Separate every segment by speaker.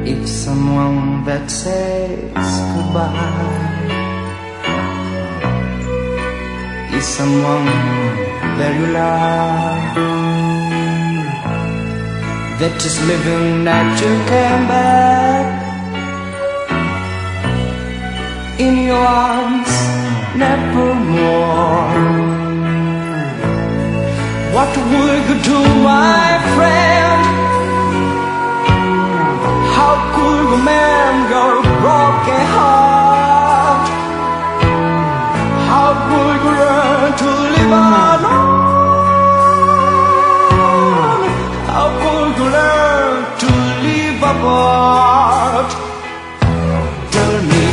Speaker 1: If someone that says goodbye is someone that you love, that is living that you came back in your arms nevermore. What would you do, my friend? How could you mend your broken heart? How could you learn to live alone? How could you learn to live apart? Tell me.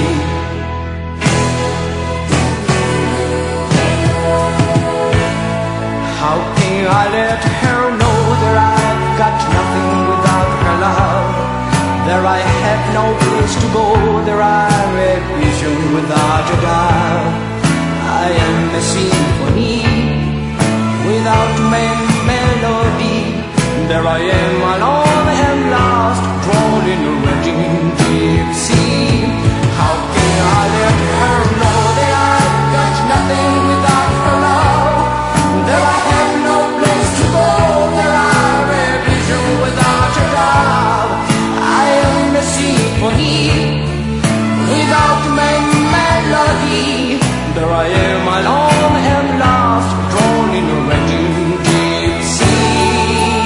Speaker 1: How can I let her know that I've got nothing without her love? There I have no place to go, there I read vision without a doubt. I am a symphony without melody. There I am alone and lost, drawn in a raging deep sea. How can I let her know that I've got nothing without her love? There I have no place to go, there I read vision without a doubt. I am a symphony without melody. There I am alone and lost, drawn in a raging deep sea.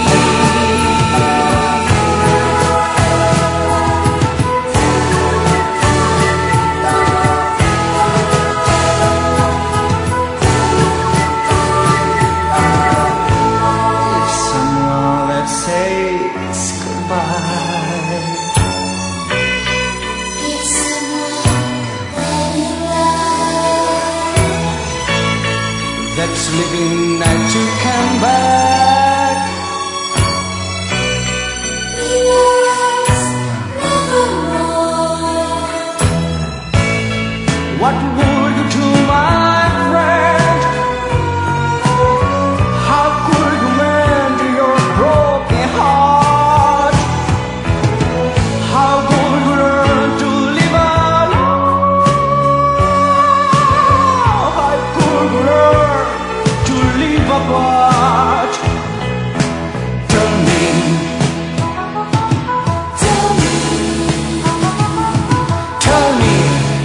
Speaker 1: If someone that says goodbye, that's living that you come back. What would you do, my friend? How could you mend your broken heart? How could you learn to live alone? How could you learn to live apart? Tell me. Tell me. Tell me.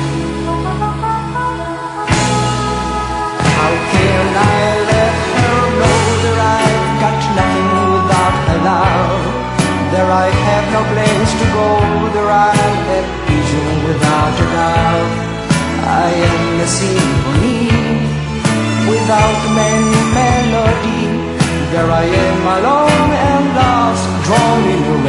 Speaker 1: How can I let her know that I've got nothing without her love? There I have no place to go, there I have vision without a doubt. I am a symphony without melody. There I am alone and lost, drawn in the